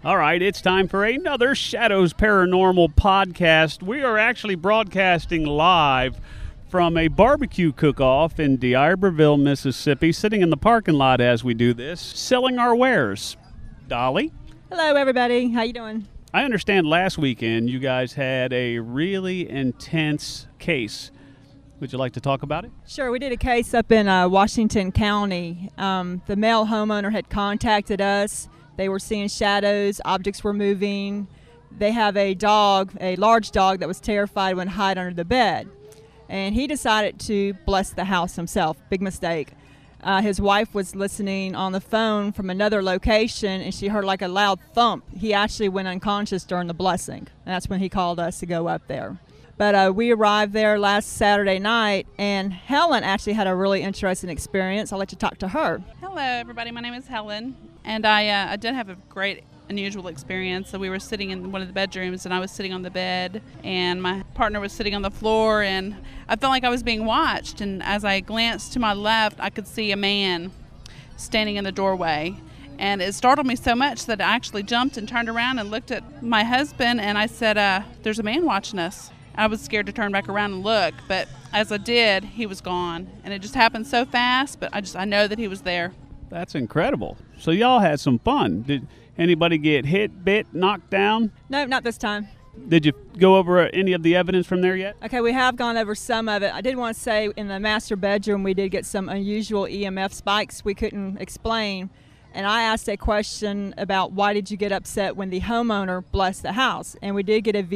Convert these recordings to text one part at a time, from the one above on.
All right, it's time for another Shadows Paranormal podcast. We are actually broadcasting live from a barbecue cook-off in D'Iberville, Mississippi, sitting in the parking lot as we do this, selling our wares. Dolly? Hello, everybody. How you doing? I understand last weekend you guys had a really intense case. Would you like to talk about it? Sure. We did a case up in Washington County. The male homeowner had contacted us. They were seeing shadows, objects were moving. They have a dog, a large dog that was terrified when hide under the bed. And he decided to bless the house himself. Big mistake. His wife was listening on the phone from another location, and she heard like a loud thump. He actually went unconscious during the blessing. And that's when he called us to go up there. But we arrived there last Saturday night, and Helen actually had a really interesting experience. I'll let you talk to her. Hello, everybody. My name is Helen, and I did have a great, unusual experience. So we were sitting in one of the bedrooms, and I was sitting on the bed, and my partner was sitting on the floor, and I felt like I was being watched. And as I glanced to my left, I could see a man standing in the doorway. And it startled me so much that I actually jumped and turned around and looked at my husband, and I said, there's a man watching us. I was scared to turn back around and look, but as I did, he was gone. And it just happened so fast, but I know that he was there. That's incredible. So y'all had some fun. Did anybody get hit, bit, knocked down? No, not this time. Did you go over any of the evidence from there yet? Okay, we have gone over some of it. I did want to say in the master bedroom, we did get some unusual EMF spikes we couldn't explain. And I asked a question about why did you get upset when the homeowner blessed the house? And we did get a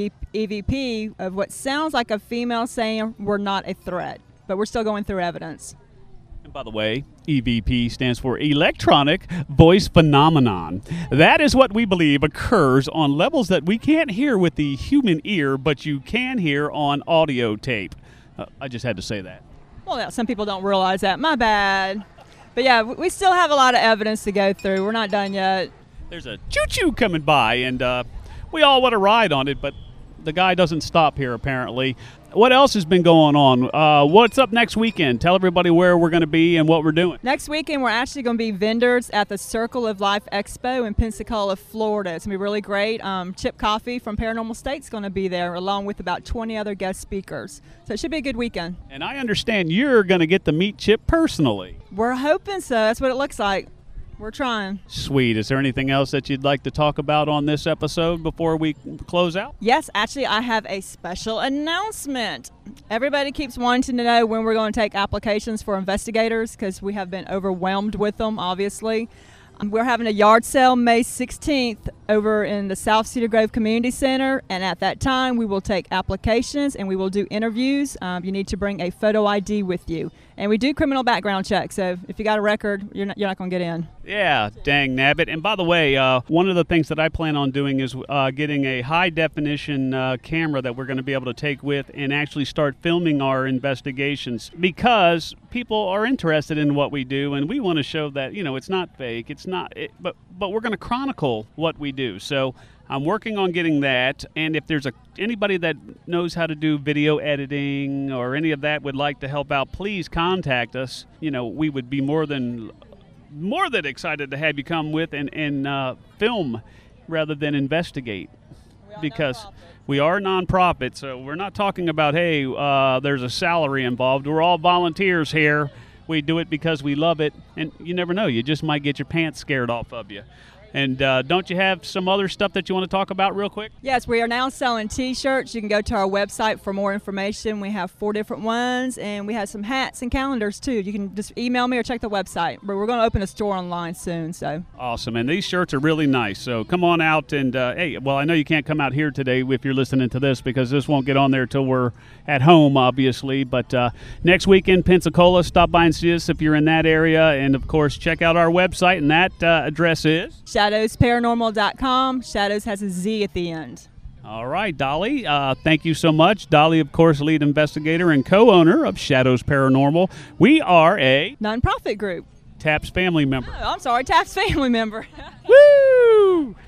EVP of what sounds like a female saying we're not a threat. But we're still going through evidence. And by the way, EVP stands for Electronic Voice Phenomenon. That is what we believe occurs on levels that we can't hear with the human ear, but you can hear on audio tape. I just had to say that. Well, yeah, some people don't realize that. My bad. But yeah, we still have a lot of evidence to go through. We're not done yet. There's a choo-choo coming by, and we all want to ride on it, but the guy doesn't stop here, apparently. What else has been going on? What's up next weekend? Tell everybody where we're going to be and what we're doing. Next weekend, we're actually going to be vendors at the Circle of Life Expo in Pensacola, Florida. It's going to be really great. Chip Coffee from Paranormal State's going to be there, along with about 20 other guest speakers. So it should be a good weekend. And I understand you're going to get to meet Chip personally. We're hoping so. That's what it looks like. We're trying. Sweet. Is there anything else that you'd like to talk about on this episode before we close out? Yes, actually, I have a special announcement. Everybody keeps wanting to know when we're going to take applications for investigators because we have been overwhelmed with them, obviously. We're having a yard sale May 16th over in the South Cedar Grove Community Center, and at that time we will take applications and we will do interviews. You need to bring a photo ID with you, and we do criminal background checks. So if you got a record, you're not going to get in. Yeah, dang nabbit. And by the way, one of the things that I plan on doing is getting a high definition camera that we're going to be able to take with and actually start filming our investigations, because people are interested in what we do, and we want to show that, you know, it's not fake, but we're going to chronicle what we do. So I'm working on getting that, and if there's anybody that knows how to do video editing or any of that would like to help out, please contact us. You know, we would be more than excited to have you come with and film rather than investigate, because we are a nonprofit, so we're not talking about, hey, there's a salary involved. We're all volunteers here. We do it because we love it, and you never know. You just might get your pants scared off of you. And don't you have some other stuff that you want to talk about real quick? Yes, we are now selling T-shirts. You can go to our website for more information. We have 4 different ones, and we have some hats and calendars, too. You can just email me or check the website. But we're going to open a store online soon. So awesome. And these shirts are really nice. So come on out. And, hey, well, I know you can't come out here today if you're listening to this, because this won't get on there till we're at home, obviously. But next weekend, Pensacola, stop by and see us if you're in that area. And, of course, check out our website, and that address is ShadowsParanormal.com. Shadows has a Z at the end. All right, Dolly, thank you so much. Dolly, of course, lead investigator and co-owner of Shadows Paranormal. We are a nonprofit group. TAPS family member. Oh, I'm sorry, TAPS family member. Woo!